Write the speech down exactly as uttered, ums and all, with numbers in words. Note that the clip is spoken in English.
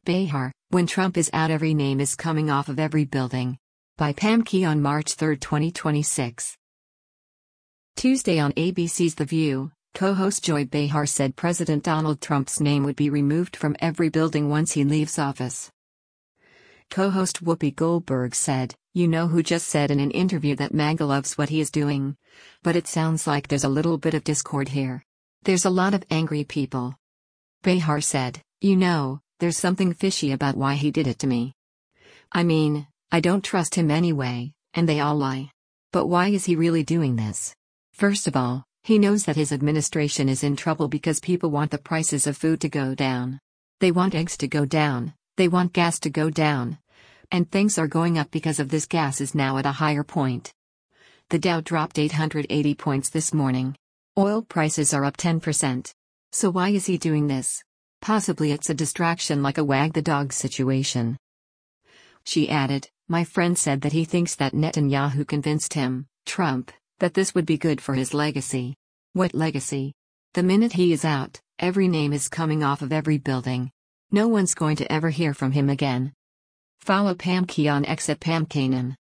Behar, when Trump is out, every name is coming off of every building. By Pam Key on March third, twenty twenty-six. Tuesday on A B C's The View, co-host Joy Behar said President Donald Trump's name would be removed from every building once he leaves office. Co-host Whoopi Goldberg said, "You know who just said in an interview that MAGA loves what he is doing? But it sounds like there's a little bit of discord here. There's a lot of angry people." Behar said, "You know, there's something fishy about why he did it to me. I mean, I don't trust him anyway, and they all lie. But why is he really doing this? First of all, he knows that his administration is in trouble because people want the prices of food to go down. They want eggs to go down, they want gas to go down. And things are going up because of this. Gas is now at a higher point. The Dow dropped eight hundred eighty points this morning. Oil prices are up ten percent. So why is he doing this? Possibly it's a distraction, like a wag the dog situation." She added, "My friend said that he thinks that Netanyahu convinced him, Trump, that this would be good for his legacy." What legacy? The minute he is out, every name is coming off of every building. No one's going to ever hear from him again. Follow Pam Key on X at Pam Kanan.